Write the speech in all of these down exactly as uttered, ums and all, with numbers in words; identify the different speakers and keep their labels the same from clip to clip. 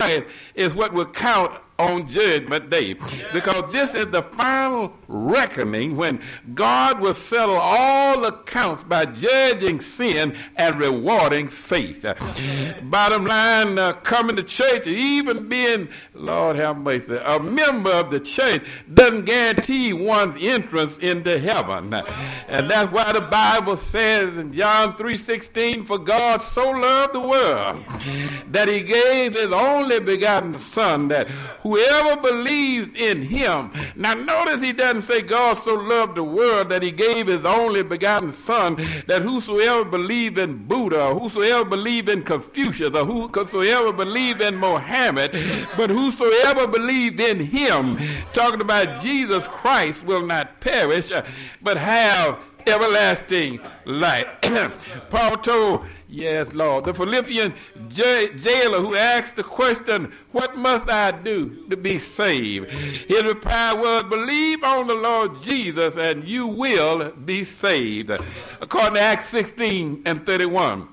Speaker 1: Christ is what will count on Judgment Day, because this is the final reckoning when God will settle all accounts by judging sin and rewarding faith. Bottom line, uh, coming to church, even being, Lord have mercy, a member of the church doesn't guarantee one's entrance into heaven. And that's why the Bible says in John three sixteen, for God so loved the world that he gave his only begotten Son, that whoever believes in him. Now notice he doesn't say God so loved the world that he gave his only begotten Son, that whosoever believe in Buddha, or whosoever believe in Confucius, or whosoever believe in Mohammed, but whosoever believe in him, talking about Jesus Christ, will not perish, but have everlasting life. Paul told, yes, Lord, the Philippian j- jailer who asked the question, what must I do to be saved? His reply was, believe on the Lord Jesus and you will be saved. According to Acts sixteen and thirty-one.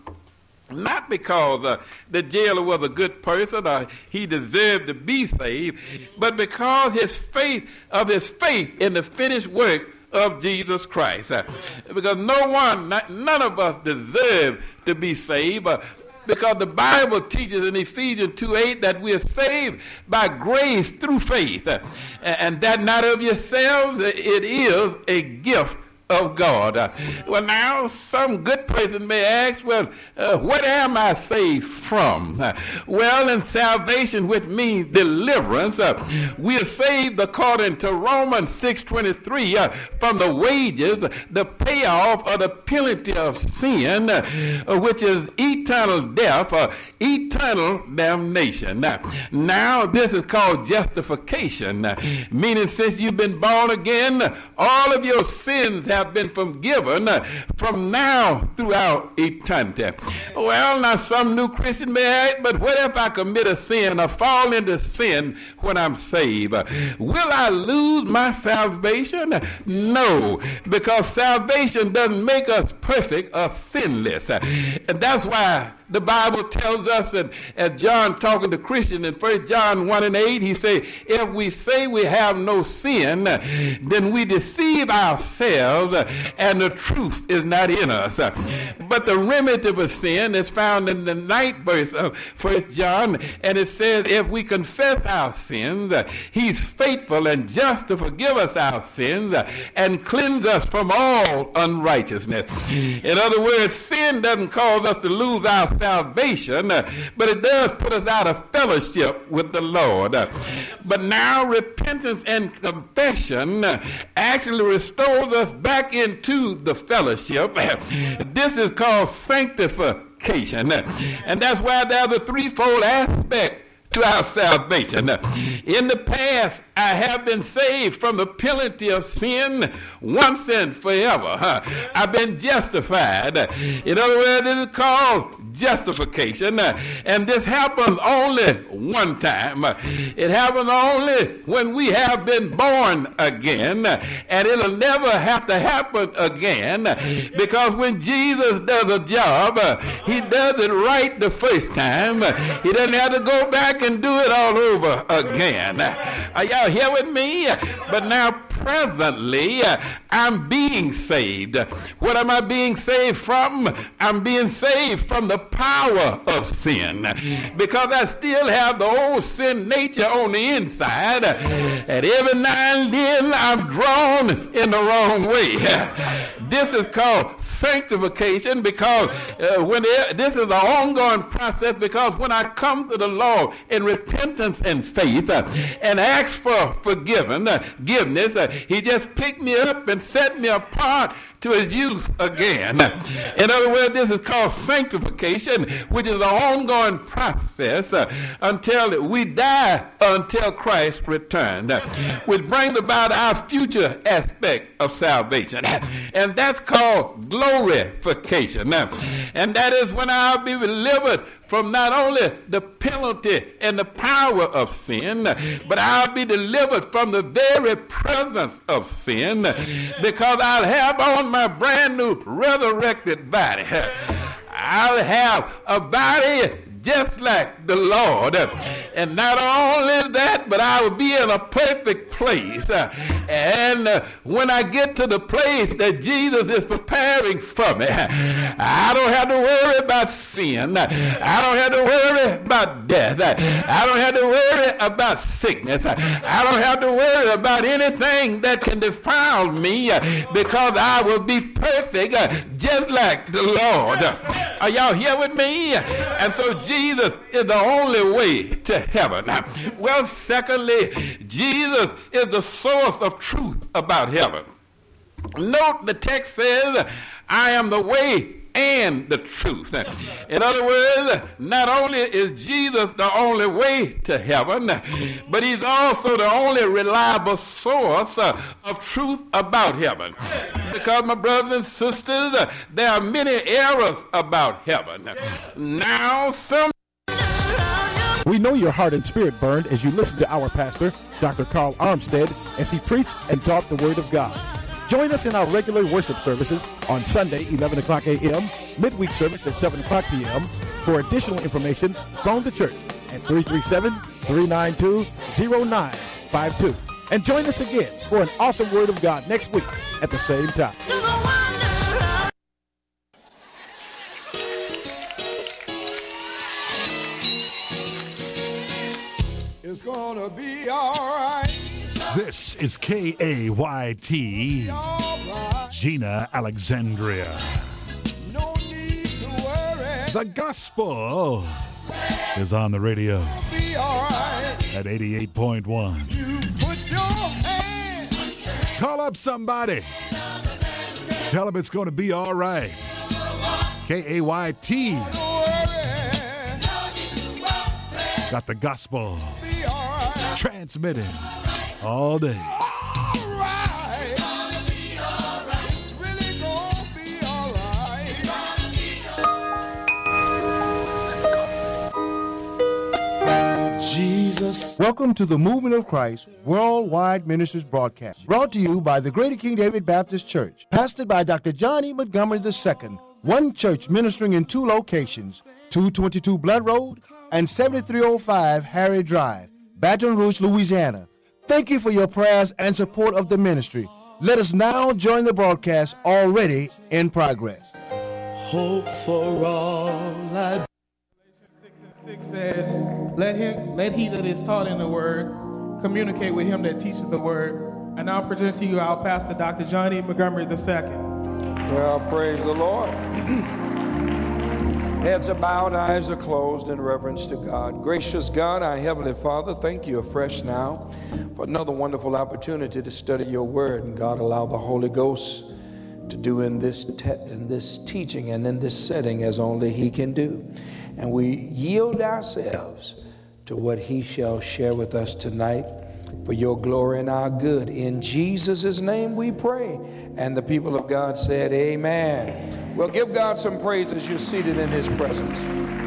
Speaker 1: Not because uh, the jailer was a good person or he deserved to be saved, but because his faith of his faith in the finished work of Jesus Christ. Uh, because no one, not, none of us deserve to be saved. Uh, because the Bible teaches in Ephesians two eight that we are saved by grace through faith. Uh, and that not of yourselves, it is a gift of God. Uh, well, now some good person may ask, well, uh, what am I saved from? Uh, well, in salvation, which means deliverance, uh, we are saved according to Romans six twenty-three uh, from the wages, the payoff of the penalty of sin, uh, which is eternal death, uh, eternal damnation. Now, now, this is called justification, uh, meaning since you've been born again, all of your sins have have been forgiven uh, from now throughout eternity. Well, now some new Christian may ask, but what if I commit a sin or fall into sin when I'm saved? Uh, will I lose my salvation? No, because salvation doesn't make us perfect or sinless. Uh, and that's why the Bible tells us, and as John talking to Christians in First John one and eight, he say, if we say we have no sin, then we deceive ourselves, and the truth is not in us. But the remedy for sin is found in the ninth verse of First John, and it says, if we confess our sins, he's faithful and just to forgive us our sins and cleanse us from all unrighteousness. In other words, sin doesn't cause us to lose our salvation, uh, but it does put us out of fellowship with the Lord. Uh, but now repentance and confession uh, actually restores us back into the fellowship. This is called sanctification. Uh, and that's why there's a threefold aspect to our salvation. In the past, I have been saved from the penalty of sin once and forever. I've been justified. In other words, it is called justification. And this happens only one time. It happens only when we have been born again. And it'll never have to happen again, because when Jesus does a job, he does it right the first time. He doesn't have to go back and do it all over again. Are y'all here with me? But now presently I'm being saved. What am I being saved from? I'm being saved from the power of sin, because I still have the old sin nature on the inside, and every now and then I'm drawn in the wrong way. This is called sanctification, because uh, when it, this is an ongoing process, because when I come to the Lord in repentance and faith uh, and ask for forgiven, uh, forgiveness, uh, he just picked me up and set me apart to his use again. In other words, this is called sanctification, which is an ongoing process uh, until we die, until Christ returns, uh, which brings about our future aspect of salvation. And that's called glorification. And that is when I'll be delivered from not only the penalty and the power of sin, but I'll be delivered from the very presence of sin, because I'll have on my brand new resurrected body. I'll have a body just like the Lord. And not only that, but I will be in a perfect place. And when I get to the place that Jesus is preparing for me, I don't have to worry about sin. I don't have to worry about death. I don't have to worry about sickness. I don't have to worry about anything that can defile me, because I will be perfect just like the Lord. Are y'all here with me? And so Jesus is the only way to heaven. Well, secondly, Jesus is the source of truth about heaven. Note the text says, I am the way and the truth. In other words, not only is Jesus the only way to heaven, but he's also the only reliable source of truth about heaven. Because, my brothers and sisters, there are many errors about heaven. Now, some
Speaker 2: We know your heart and spirit burned as you listen to our pastor, Doctor Carl Armstead, as he preached and taught the Word of God. Join us in our regular worship services on Sunday, eleven o'clock a m, midweek service at seven o'clock p m For additional information, phone the church at three three seven, three nine two, zero nine five two. And join us again for an awesome Word of God next week at the same time.
Speaker 3: It's gonna be all right.
Speaker 4: This is K A Y T,
Speaker 3: Right.
Speaker 4: Gina Alexandria.
Speaker 3: No need to worry.
Speaker 4: The gospel is on the radio
Speaker 3: Be all right.
Speaker 4: at eighty-eight point one.
Speaker 3: You put your hand.
Speaker 4: Call up somebody. Tell them it's going to be all right. K A Y T
Speaker 3: Don't worry.
Speaker 4: got the gospel
Speaker 3: Be all right.
Speaker 4: transmitting all day.
Speaker 3: All right. It's really gonna be all right. Jesus.
Speaker 5: Welcome to the Movement of Christ Worldwide Ministries broadcast, brought to you by the Greater King David Baptist Church, pastored by Doctor John E. Montgomery the Second, one church ministering in two locations, two twenty-two Blood Road and seventy-three oh five Harry Drive, Baton Rouge, Louisiana. Thank you for your prayers and support of the ministry. Let us now join the broadcast already in progress.
Speaker 3: Hope for all I
Speaker 6: six says, let him, let he that is taught in the word communicate with him that teaches the word. I now present to you our pastor, Doctor John E. Montgomery the Second.
Speaker 7: Well, praise the Lord. Heads are bowed, eyes are closed in reverence to God. Gracious God, our Heavenly Father, thank you afresh now for another wonderful opportunity to study your word. And God, allow the Holy Ghost to do in this, te- in this teaching and in this setting as only he can do. And we yield ourselves to what he shall share with us tonight for your glory and our good. In Jesus' name we pray. And the people of God said, amen. Well, give God some praise as you're seated in his presence.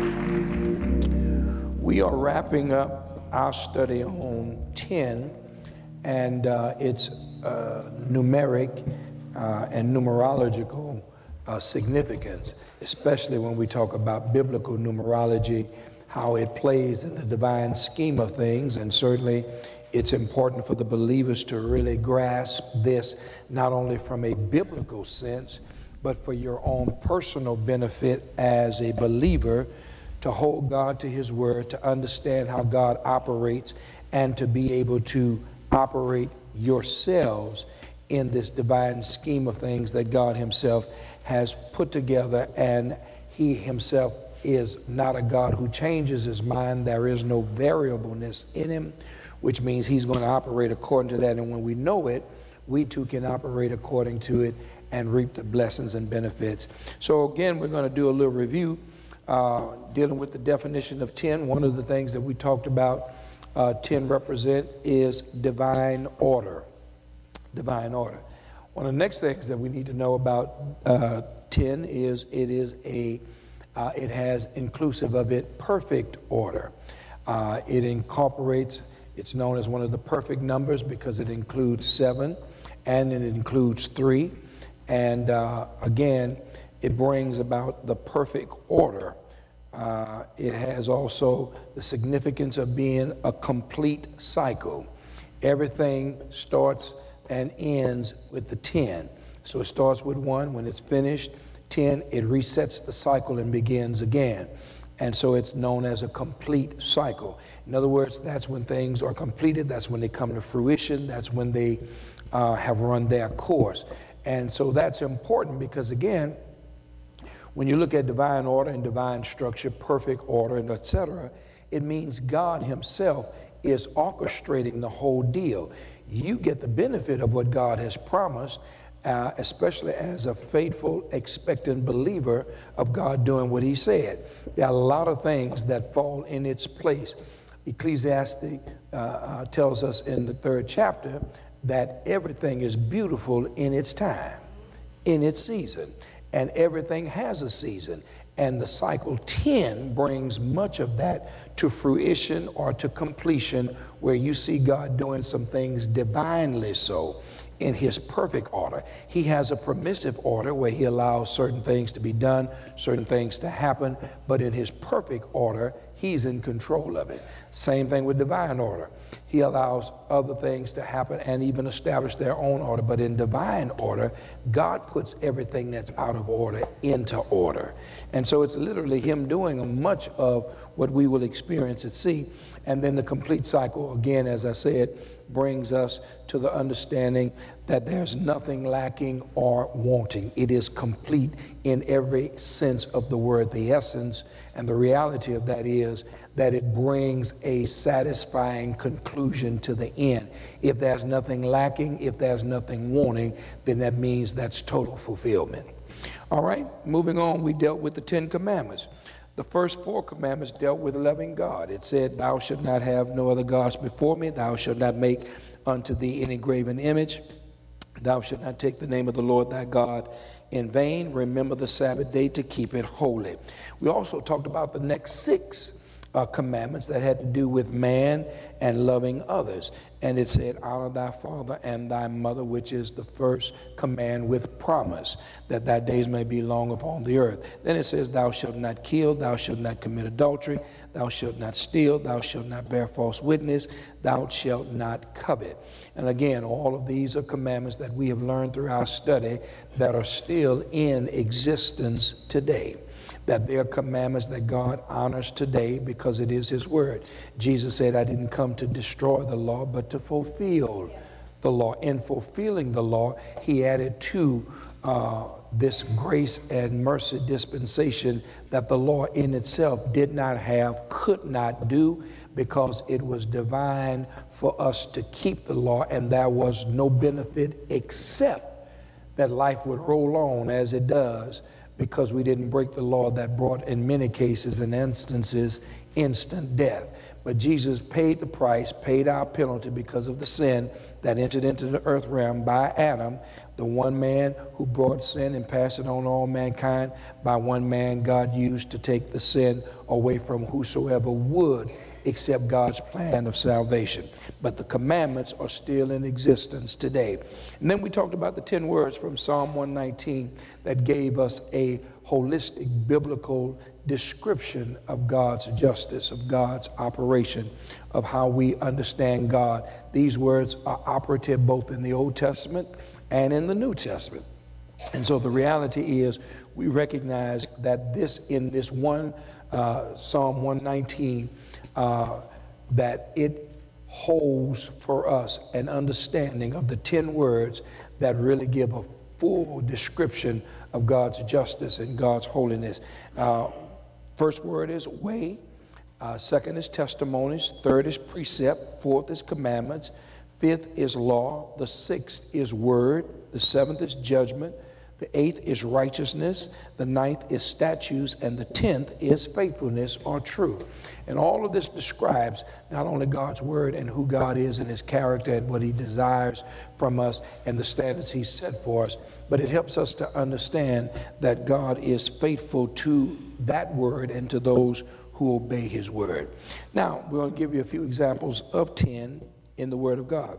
Speaker 7: We are wrapping up our study on ten, and uh, its uh, numeric uh, and numerological uh, significance, especially when we talk about biblical numerology, how it plays in the divine scheme of things. And certainly it's important for the believers to really grasp this, not only from a biblical sense, but for your own personal benefit as a believer, to hold God to his word, to understand how God operates, and to be able to operate yourselves in this divine scheme of things that God himself has put together. And he himself is not a God who changes his mind. There is no variableness in him, which means he's going to operate according to that. And when we know it, we too can operate according to it and reap the blessings and benefits. So again, we're going to do a little review uh, dealing with the definition of ten. One of the things that we talked about uh, ten represent is divine order. Divine order. One of the next things that we need to know about uh, ten is it is a uh, it has inclusive of it perfect order. Uh, it incorporates, it's known as one of the perfect numbers because it includes seven and it includes three. And uh, again, it brings about the perfect order Uh, it has also the significance of being a complete cycle. Everything starts and ends with the ten. So it starts with one, when it's finished, ten, it resets the cycle and begins again. And so it's known as a complete cycle. In other words, that's when things are completed, that's when they come to fruition, that's when they uh, have run their course. And so that's important because, again, when you look at divine order and divine structure, perfect order, and et cetera, it means God himself is orchestrating the whole deal. You get the benefit of what God has promised, uh, especially as a faithful, expectant believer of God doing what he said. There are a lot of things that fall in its place. Ecclesiastes uh, uh, tells us in the third chapter that everything is beautiful in its time, in its season. And everything has a season. And the cycle ten brings much of that to fruition or to completion, where you see God doing some things divinely so in his perfect order. He has a permissive order where he allows certain things to be done, certain things to happen, but in his perfect order, he's in control of it. Same thing with divine order. He allows other things to happen and even establish their own order. But in divine order, God puts everything that's out of order into order. And so it's literally him doing much of what we will experience at sea. And then the complete cycle, again, as I said, brings us to the understanding that there's nothing lacking or wanting. It is complete in every sense of the word, the essence. And the reality of that is that it brings a satisfying conclusion to the end. If there's nothing lacking, if there's nothing wanting, then that means that's total fulfillment. All right, moving on, we dealt with the Ten Commandments. The first four commandments dealt with loving God. It said, thou shalt not have no other gods before me. Thou shalt not make unto thee any graven image. Thou shalt not take the name of the Lord thy God in vain. Remember the Sabbath day to keep it holy. We also talked about the next six uh, commandments that had to do with man and loving others. And it said, honor thy father and thy mother, which is the first command with promise, that thy days may be long upon the earth. Then it says, thou shalt not kill, thou shalt not commit adultery, thou shalt not steal, thou shalt not bear false witness, thou shalt not covet. And again, all of these are commandments that we have learned through our study that are still in existence today. That they are commandments that God honors today because it is his word. Jesus said, I didn't come to destroy the law, but to fulfill the law. In fulfilling the law, he added to uh, this grace and mercy dispensation that the law in itself did not have, could not do, because it was divine for us to keep the law, and there was no benefit except that life would roll on as it does, because we didn't break the law that brought, in many cases and instances, instant death. But Jesus paid the price, paid our penalty because of the sin that entered into the earth realm by Adam, the one man who brought sin and passed it on all mankind. By one man God used to take the sin away from whosoever would accept God's plan of salvation. But the commandments are still in existence today. And then we talked about the ten words from Psalm one nineteen that gave us a holistic biblical description of God's justice, of God's operation, of how we understand God. These words are operative both in the Old Testament and in the New Testament. And so the reality is we recognize that this, in this one uh, Psalm one nineteen, uh, that it holds for us an understanding of the ten words that really give a full description of God's justice and God's holiness. Uh, first word is way. Uh, second is testimonies. Third is precept. Fourth is commandments. Fifth is law. The sixth is word. The seventh is judgment. The eighth is righteousness. The ninth is statutes. And the tenth is faithfulness or truth. And all of this describes not only God's word and who God is and his character and what he desires from us and the standards he set for us, but it helps us to understand that God is faithful to that word and to those who obey his word. Now, we're going to give you a few examples of ten in the word of God.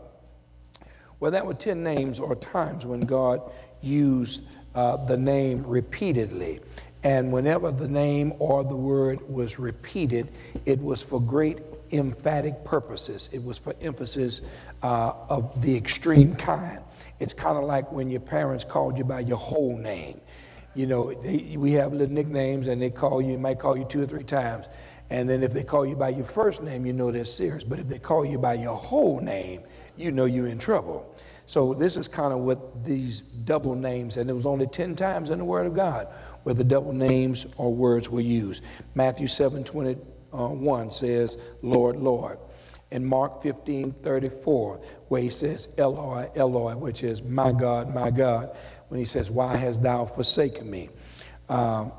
Speaker 7: Well, that were ten names or times when God used uh, the name repeatedly. And whenever the name or the word was repeated, it was for great emphatic purposes. It was for emphasis uh, of the extreme kind. It's kind of like when your parents called you by your whole name. You know, they, we have little nicknames, and they call you, might call you two or three times. And then if they call you by your first name, you know they're serious. But if they call you by your whole name, you know you're in trouble. So this is kind of what these double names, and it was only ten times in the Word of God where the double names or words were used. Matthew seven twenty-one says, Lord, Lord. In Mark fifteen thirty-four, where he says, Eloi, Eloi, which is my God, my God, when he says, why hast thou forsaken me? Um,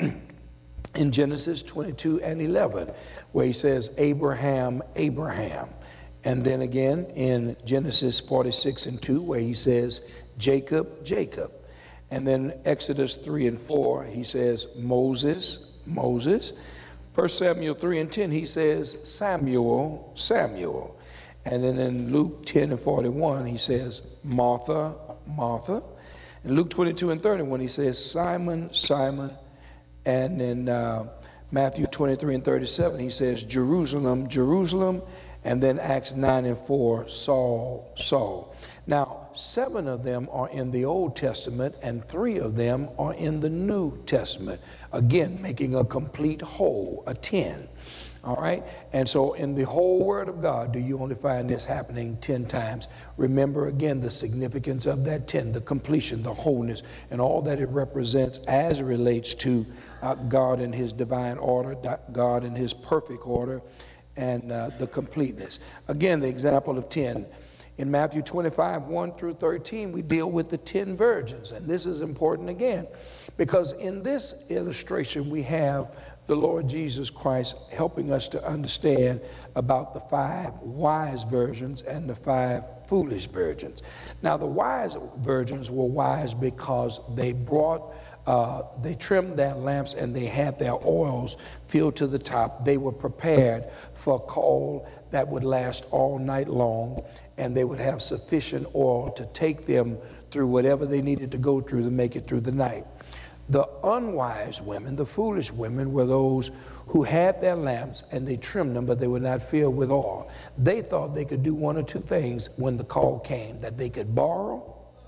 Speaker 7: in Genesis twenty-two and eleven, where he says, Abraham, Abraham. And then again in Genesis forty-six and two, where he says, Jacob, Jacob. And then Exodus three and four, he says, Moses, Moses. First Samuel three and ten, he says, Samuel, Samuel. And then in Luke ten and forty-one, he says, Martha, Martha. In Luke twenty-two and thirty-one, he says, Simon, Simon. And in uh, Matthew twenty-three and thirty-seven, he says, Jerusalem, Jerusalem. And then Acts nine and four, Saul, Saul. Now, seven of them are in the Old Testament, and three of them are in the New Testament. Again, making a complete whole, a ten. All right? And so in the whole Word of God, do you only find this happening ten times? Remember again the significance of that ten, the completion, the wholeness, and all that it represents as it relates to uh, God and his divine order, God and his perfect order, and uh, the completeness. Again, the example of ten. In Matthew twenty-five, one through thirteen, we deal with the ten virgins. And this is important again, because in this illustration, we have the Lord Jesus Christ helping us to understand about the five wise virgins and the five foolish virgins. Now, the wise virgins were wise because they brought Uh, they trimmed their lamps and they had their oils filled to the top. They were prepared for a call that would last all night long, and they would have sufficient oil to take them through whatever they needed to go through to make it through the night. The unwise women, the foolish women, were those who had their lamps and they trimmed them, but they were not filled with oil. They thought they could do one or two things when the call came, that they could borrow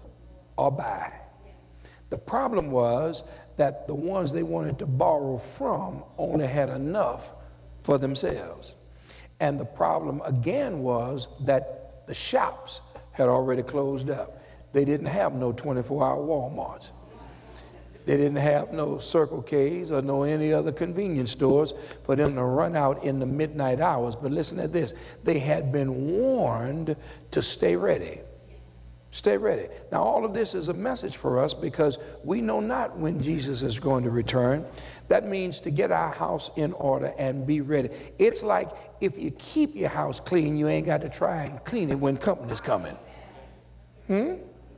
Speaker 7: or buy. The problem was that the ones they wanted to borrow from only had enough for themselves. And the problem again was that the shops had already closed up. They didn't have no twenty-four hour Walmarts. They didn't have no Circle K's or no any other convenience stores for them to run out in the midnight hours. But listen to this, they had been warned to stay ready. Stay ready. Now, all of this is a message for us because we know not when Jesus is going to return. That means to get our house in order and be ready. It's like if you keep your house clean, you ain't got to try and clean it when company's coming. Hmm?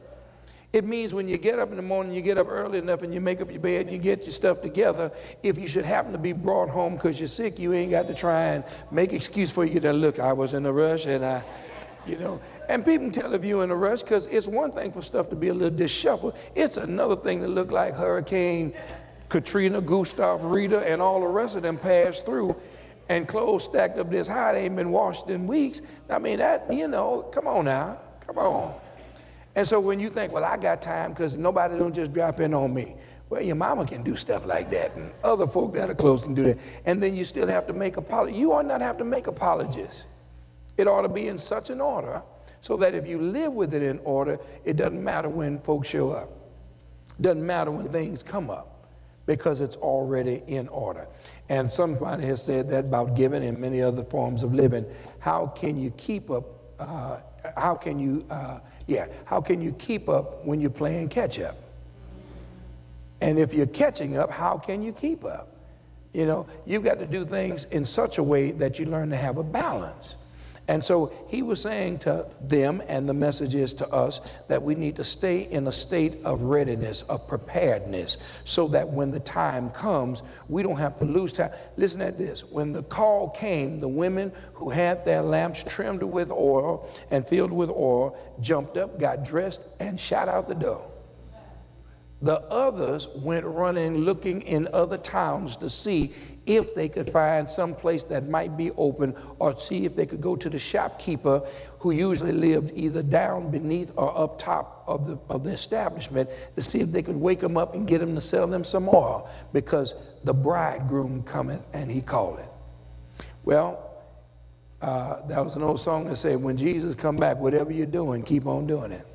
Speaker 7: It means when you get up in the morning, you get up early enough and you make up your bed, you get your stuff together. If you should happen to be brought home because you're sick, you ain't got to try and make excuse for you to look. I was in a rush and I, you know. And people can tell if you're in a rush because it's one thing for stuff to be a little disheveled. It's another thing to look like Hurricane Katrina, Gustav, Rita, and all the rest of them passed through and clothes stacked up this high. They ain't been washed in weeks. I mean, that, you know, come on now, come on. And so when you think, well, I got time because nobody don't just drop in on me. Well, your mama can do stuff like that, and other folk that are close can do that. And then you still have to make apologies. You ought not have to make apologies. It ought to be in such an order so that if you live with it in order, it doesn't matter when folks show up. It doesn't matter when things come up because it's already in order. And somebody has said that about giving and many other forms of living. How can you keep up, uh, how can you, uh, yeah, how can you keep up when you're playing catch up? And if you're catching up, how can you keep up? You know, you've got to do things in such a way that you learn to have a balance. And so he was saying to them, and the message is to us, that we need to stay in a state of readiness, of preparedness, so that when the time comes, we don't have to lose time. Listen at this. When the call came, the women who had their lamps trimmed with oil and filled with oil jumped up, got dressed, and shot out the door. The others went running, looking in other towns to see if they could find some place that might be open, or see if they could go to the shopkeeper who usually lived either down beneath or up top of the, of the establishment, to see if they could wake them up and get them to sell them some oil, because the bridegroom cometh and he calleth. Well, uh, that was an old song that said, when Jesus come back, whatever you're doing, keep on doing it.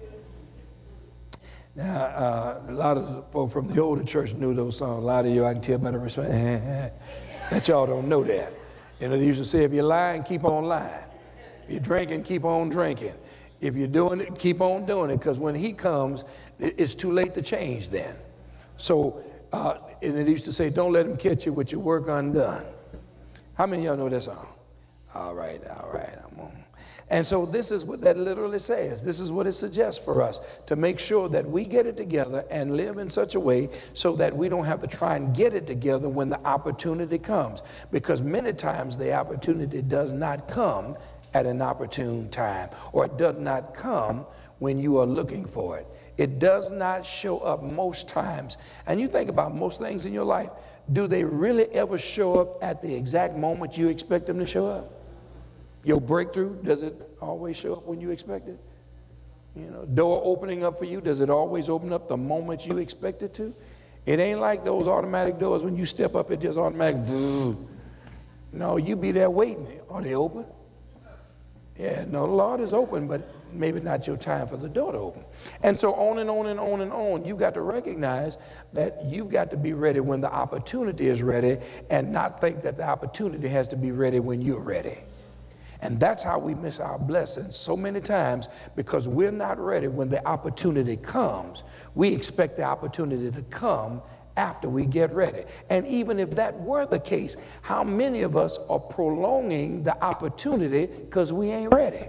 Speaker 7: Now, uh, a lot of folks from the older church knew those songs. A lot of you, I can tell by the response, that y'all don't know that. You know, they used to say, if you're lying, keep on lying. If you're drinking, keep on drinking. If you're doing it, keep on doing it, because when he comes, it's too late to change then. So, uh, and it used to say, don't let him catch you with your work undone. How many of y'all know that song? All right, all right, I'm on. And so this is what that literally says. This is what it suggests for us, to make sure that we get it together and live in such a way so that we don't have to try and get it together when the opportunity comes. Because many times the opportunity does not come at an opportune time, or it does not come when you are looking for it. It does not show up most times. And you think about most things in your life, do they really ever show up at the exact moment you expect them to show up? Your breakthrough, does it always show up when you expect it? You know, door opening up for you, does it always open up the moment you expect it to? It ain't like those automatic doors when you step up, it just automatically. No, you be there waiting. Are they open? Yeah, no, the Lord is open, but maybe not your time for the door to open. And so on and on and on and on, you've got to recognize that you've got to be ready when the opportunity is ready, and not think that the opportunity has to be ready when you're ready. And that's how we miss our blessings so many times, because we're not ready when the opportunity comes. We expect the opportunity to come after we get ready. And even if that were the case, how many of us are prolonging the opportunity because we ain't ready?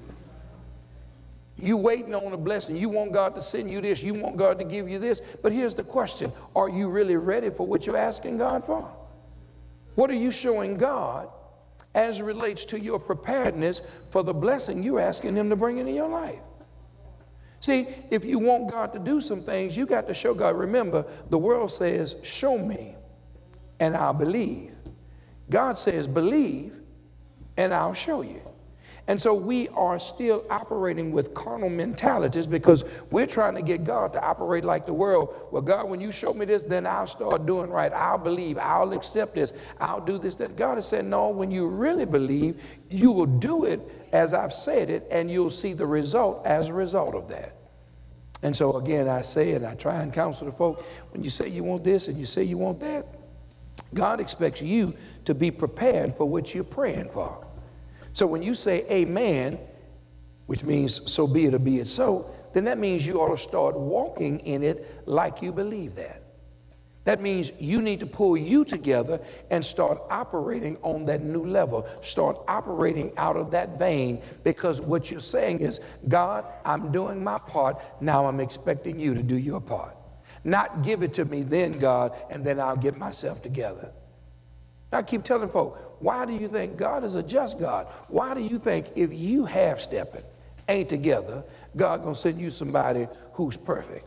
Speaker 7: You waiting on a blessing. You want God to send you this. You want God to give you this. But here's the question. Are you really ready for what you're asking God for? What are you showing God as it relates to your preparedness for the blessing you're asking him to bring into your life? See, if you want God to do some things, you got to show God. Remember, the world says, show me and I'll believe. God says, believe and I'll show you. And so we are still operating with carnal mentalities, because we're trying to get God to operate like the world. Well, God, when you show me this, then I'll start doing right. I'll believe. I'll accept this. I'll do this. That God has said, no, when you really believe, you will do it as I've said it, and you'll see the result as a result of that. And so again, I say, and I try and counsel the folk, when you say you want this and you say you want that, God expects you to be prepared for what you're praying for. So when you say amen, which means so be it or be it so, then that means you ought to start walking in it like you believe that. That means you need to pull you together and start operating on that new level. Start operating out of that vein, because what you're saying is, God, I'm doing my part. Now I'm expecting you to do your part. Not give it to me then, God, and then I'll get myself together. I keep telling folks, why do you think God is a just God? Why do you think if you half-stepping, ain't together, God gonna send you somebody who's perfect?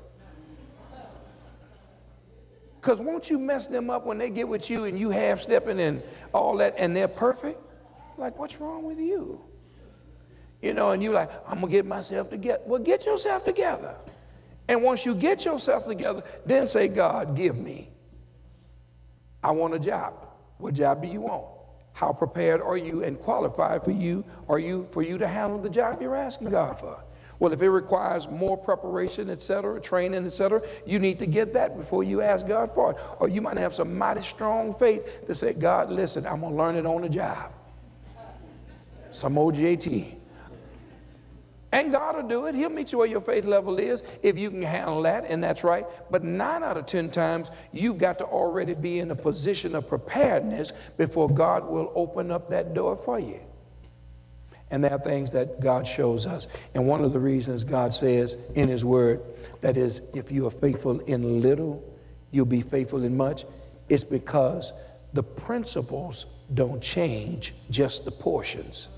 Speaker 7: Because won't you mess them up when they get with you and you half-stepping and all that, and they're perfect? Like, what's wrong with you? You know, and you're like, I'm gonna get myself together. Well, get yourself together. And once you get yourself together, then say, God, give me. I want a job. What job do you want? How prepared are you and qualified for you are you for you to handle the job you're asking God for? Well, if it requires more preparation, et cetera, training, et cetera, you need to get that before you ask God for it. Or you might have some mighty strong faith to say, God, listen, I'm going to learn it on the job. Some O J T. And God will do it. He'll meet you where your faith level is if you can handle that, and that's right. But nine out of ten times, you've got to already be in a position of preparedness before God will open up that door for you. And there are things that God shows us. And one of the reasons God says in his word, that is, if you are faithful in little, you'll be faithful in much, it's because the principles don't change, just the portions.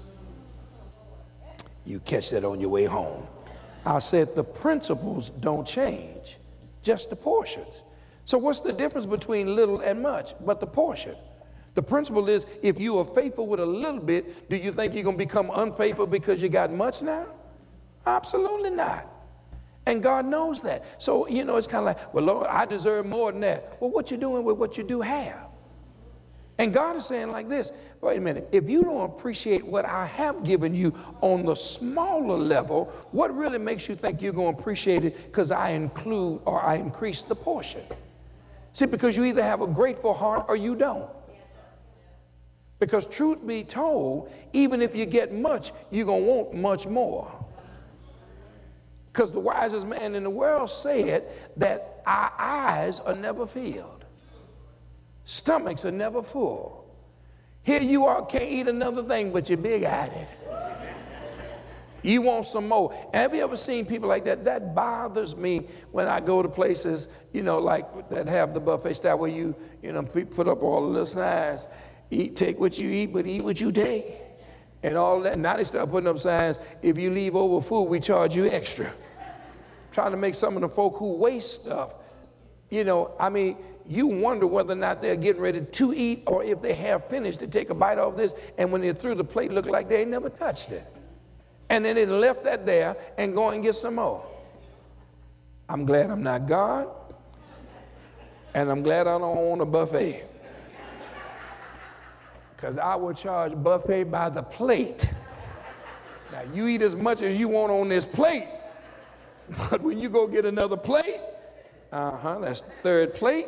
Speaker 7: You catch that on your way home. I said the principles don't change, just the portions. So what's the difference between little and much? But the portion. The principle is, if you are faithful with a little bit, do you think you're going to become unfaithful because you got much now? Absolutely not. And God knows that. So, you know, it's kind of like, well, Lord, I deserve more than that. Well, what you doing with what you do have? And God is saying like this, wait a minute, if you don't appreciate what I have given you on the smaller level, what really makes you think you're going to appreciate it because I include or I increase the portion? See, because you either have a grateful heart or you don't. Because truth be told, even if you get much, you're going to want much more. Because the wisest man in the world said that our eyes are never filled. Stomachs are never full. Here you are, can't eat another thing, but you're big-eyed it. You want some more. Have you ever seen people like that? That bothers me when I go to places, you know, like that have the buffet style where you, you know, put up all the little signs. Eat, take what you eat, but eat what you take. And all that. Now they start putting up signs, if you leave over food, we charge you extra. Trying to make some of the folk who waste stuff, you know, I mean, you wonder whether or not they're getting ready to eat or if they have finished to take a bite off this, and when they're through, the plate look like they ain't never touched it. And then they left that there and go and get some more. I'm glad I'm not God, and I'm glad I don't own a buffet. Because I will charge buffet by the plate. Now, you eat as much as you want on this plate, but when you go get another plate, uh-huh, that's the third plate.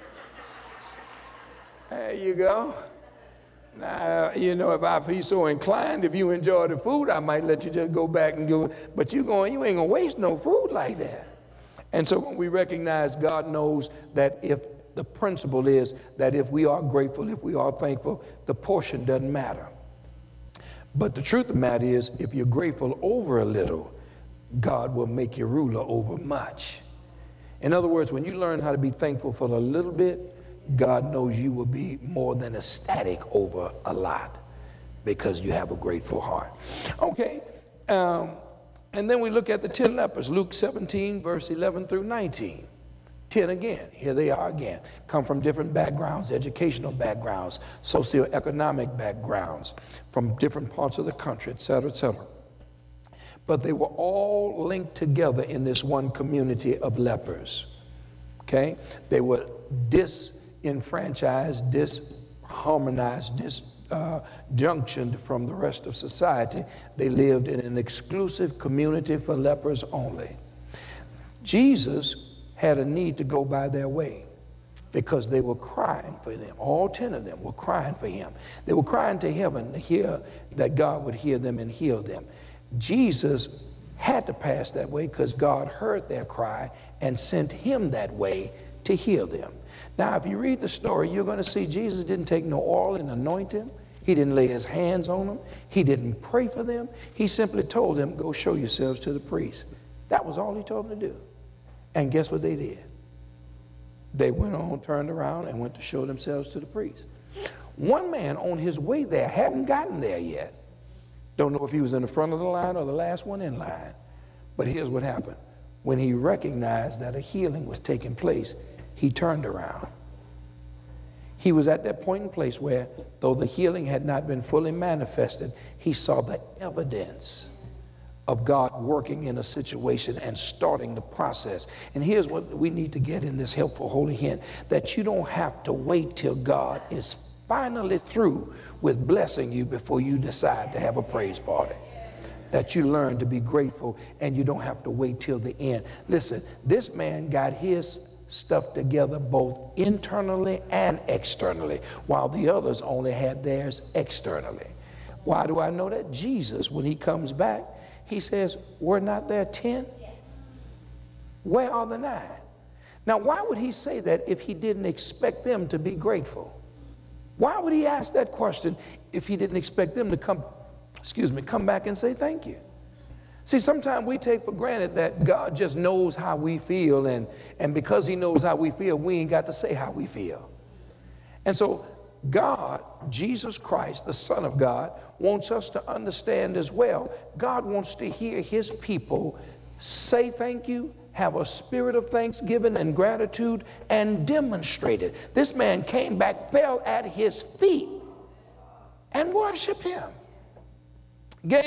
Speaker 7: There you go. Now, you know, if I be so inclined, if you enjoy the food, I might let you just go back and go, but you going, you ain't gonna waste no food like that. And so when we recognize God knows that if the principle is that if we are grateful, if we are thankful, the portion doesn't matter. But the truth of the matter is, if you're grateful over a little, God will make you ruler over much. In other words, when you learn how to be thankful for a little bit, God knows you will be more than ecstatic over a lot because you have a grateful heart. Okay, um, and then we look at the ten lepers, Luke seventeen, verse eleven through nineteen. ten again, here they are again, come from different backgrounds, educational backgrounds, socioeconomic backgrounds, from different parts of the country, et cetera, et cetera. But they were all linked together in this one community of lepers, okay? They were disenfranchised, disharmonized, disjunctioned from the rest of society. They lived in an exclusive community for lepers only. Jesus had a need to go by their way because they were crying for them. All ten of them were crying for him. They were crying to heaven to hear that God would hear them and heal them. Jesus had to pass that way because God heard their cry and sent him that way to heal them. Now, if you read the story, you're going to see Jesus didn't take no oil and anoint him. He didn't lay his hands on them. He didn't pray for them. He simply told them, go show yourselves to the priest. That was all he told them to do. And guess what they did? They went on, turned around, and went to show themselves to the priest. One man on his way there hadn't gotten there yet. Don't know if he was in the front of the line or the last one in line. But here's what happened. When he recognized that a healing was taking place, he turned around. He was at that point in place where, though the healing had not been fully manifested, he saw the evidence of God working in a situation and starting the process. And here's what we need to get in this helpful holy hint, that you don't have to wait till God is finally through with blessing you before you decide to have a praise party. That you learn to be grateful and you don't have to wait till the end. Listen, this man got his stuff together both internally and externally, while the others only had theirs externally. Why do I know that? Jesus, when he comes back, he says, were not there ten? Where are the nine? Now, why would he say that if he didn't expect them to be grateful? Why would he ask that question if he didn't expect them to come, excuse me, come back and say thank you? See, sometimes we take for granted that God just knows how we feel, and, and because he knows how we feel, we ain't got to say how we feel. And so God, Jesus Christ, the Son of God, wants us to understand as well. God wants to hear his people say thank you, have a spirit of thanksgiving and gratitude and demonstrate it. This man came back, fell at his feet, and worshiped him.